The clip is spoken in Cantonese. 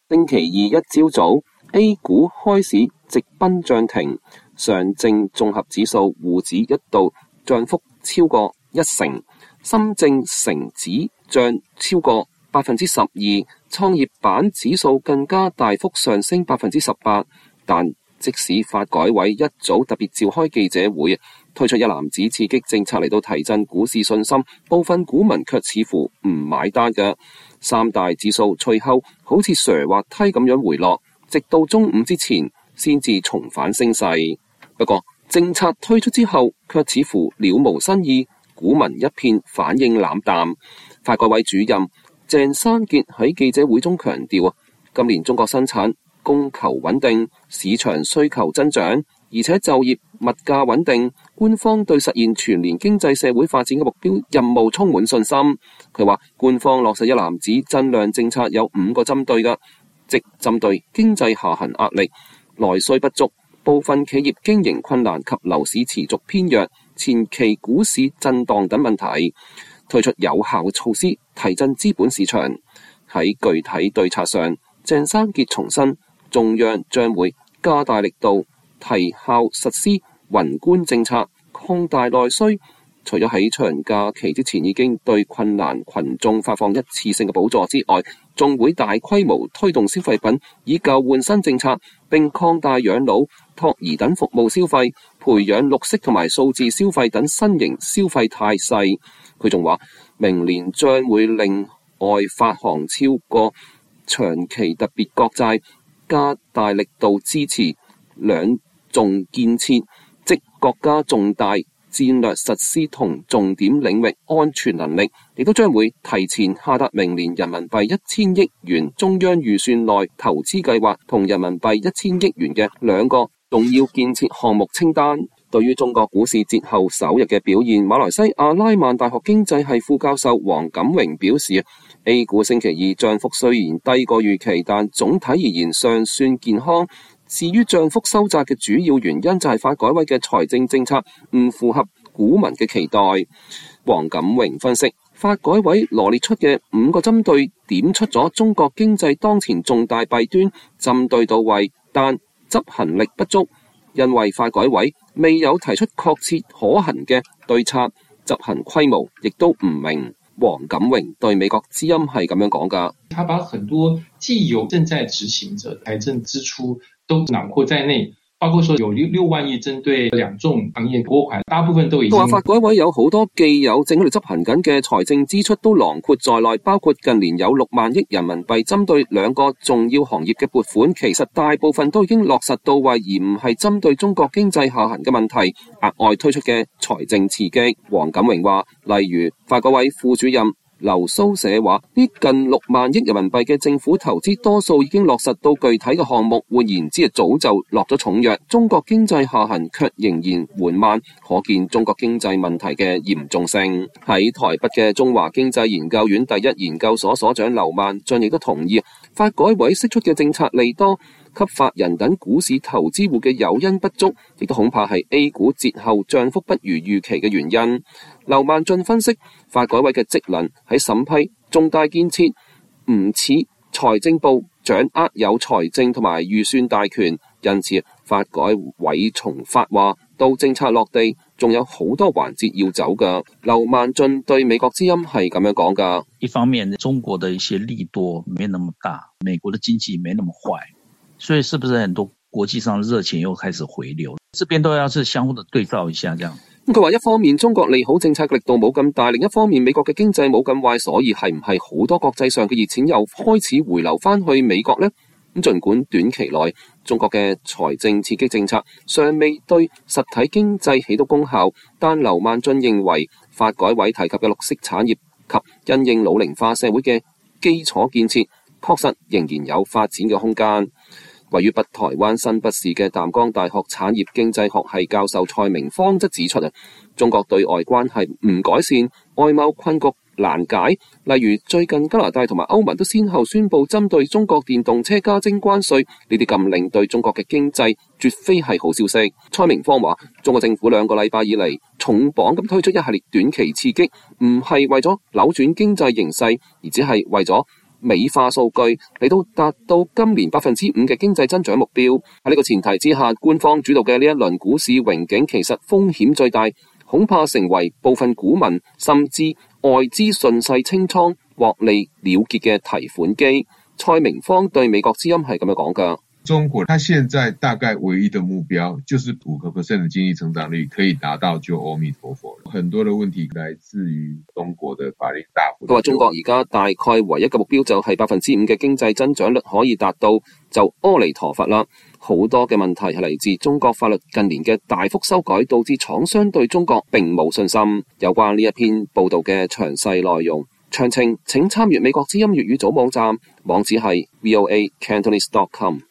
星期二一朝早 ，A 股開市直奔漲停，上證綜合指數滬指一度漲幅超過1成，深證成指漲超過12%，創業板指數更加大幅上升18%。但即使發改委一早特別召開記者會，推出一籃子刺激政策嚟到提振股市信心，部分股民卻似乎唔買單嘅。三大指數隨後好似瀡滑梯咁樣回落，直到中午之前先至重返升勢。不過政策推出之後卻似乎了無新意，股民一片反應冷淡。發改委主任鄭山傑喺記者會中強調，今年中國生產供求穩定，市場需求增長，而且就業物價穩定，官方對實現全年經濟社會發展嘅目標任務充滿信心。佢話官方落實一籃子增量政策有5個針對嘅，即針對經濟下行壓力、內需不足、部分企業經營困難及樓市持續偏弱、前期股市震盪等問題，推出有效嘅措施提振資本市場。喺具體對策上，鄭山傑重申，中央將會加大力度提效實施宏觀政策，擴大內需。除咗喺長假期之前已經對困難群眾發放一次性嘅補助之外，仲會大規模推動消費品以舊換新政策，並擴大養老、托兒等服務消費，培養綠色同埋數字消費等新型消費態勢。佢仲話，明年將會另外發行超過長期特別國債，加大力度支持兩重建設，即國家重大戰略實施同重點領域安全能力，亦都將會提前下達明年人民幣1000億元中央預算內投資計劃同人民幣1000億元嘅2個重要建設項目清單。對於中國股市節後首日嘅表現，馬來西亞拉曼大學經濟系副教授黃錦榮表示， A 股星期二漲幅雖然低過預期，但總體而言尚算健康。至於漲幅收窄嘅主要原因就係發改委嘅財政政策唔符合股民嘅期待。黃錦榮分析，發改委羅列出嘅5個針對點出咗中國經濟當前重大弊端，針對到位，但執行力不足，因為發改委未有提出確切可行嘅對策，執行規模亦都唔明。黃錦榮對美國之音係咁樣講㗎， 他把很多既有正在執行者財政支出都囊括在內，包括說有6萬億針對兩眾行業撥款，大部分都已經。 佢話發改委有好多既有正喺度執行緊嘅財政支出都囊括在內，包括近年有6萬億人民幣針對2個重要行業嘅撥款，其實大部分都已經落實到位，而唔係針對中國經濟下行嘅問題額外推出嘅財政刺激。黃錦榮話，例如發改委副主任劉蘇社話，呢近6萬億人民幣嘅政府投資多數已經落實到具體嘅項目，換言之早就落咗重藥，中國經濟下行卻仍然緩慢，可見中國經濟問題嘅嚴重性。喺台北嘅中華經濟研究院第一研究所所長劉萬俊亦都同意，發改委釋出嘅政策利多給法人等股市投資戶嘅誘因不足，亦都恐怕係 A 股節後漲幅不如預期嘅原因。劉萬俊分析，發改委嘅職能喺審批重大建設，唔似財政部掌握有財政同埋預算大權，因此發改委從發話到政策落地，仲有好多環節要走㗎。劉萬俊對美國之音係咁樣講㗎， 一方面中國的一些利多沒那麼大，美國的經濟沒那麼壞，所以是不是很多國際上熱錢又開始回流，這邊都要是相互的對照一下這樣。 佢話一方面中國利好政策嘅力度冇咁大，另一方面美國嘅經濟冇咁壞，所以係唔係好多國際上嘅熱錢又開始回流翻去美國呢？咁儘管短期內中國嘅財政刺激政策尚未對實體經濟起到功效，但劉萬俊認為發改委提及嘅綠色產業及因應老齡化社會嘅基礎建設確實仍然有發展嘅空間。位於北台灣新北市嘅淡江大學產業經濟學系教授蔡明芳則指出，中國對外關係唔改善，外貿困局難解。例如最近加拿大同埋歐盟都先後宣布針對中國電動車加徵關稅，呢啲禁令對中國嘅經濟絕非係好消息。蔡明芳話，中國政府2個禮拜以嚟重磅咁推出一系列短期刺激，唔係為咗扭轉經濟形勢，而只係為咗美化數據，嚟到達到今年5%嘅經濟增長目標。喺呢個前提之下，官方主導嘅呢一輪股市榮景其實風險最大，恐怕成為部分股民甚至外資順勢清倉獲利了結嘅提款機。蔡明芳對美國之音係咁樣講㗎。 中國，它現在大概唯一的目標就是5%的經濟成長率可以達到就阿彌陀佛。很多的問題來自於中國的法令大幅。 佢話中國而家大概唯一嘅目標就係5%嘅經濟增長率可以達到就阿彌陀佛啦。好多嘅問題係嚟自中國法律近年嘅大幅修改，導致廠商對中國並冇信心。有關呢一篇報道嘅詳細內容，詳情請參閱美國之音粵語組網站，網址係 voacantonese.com。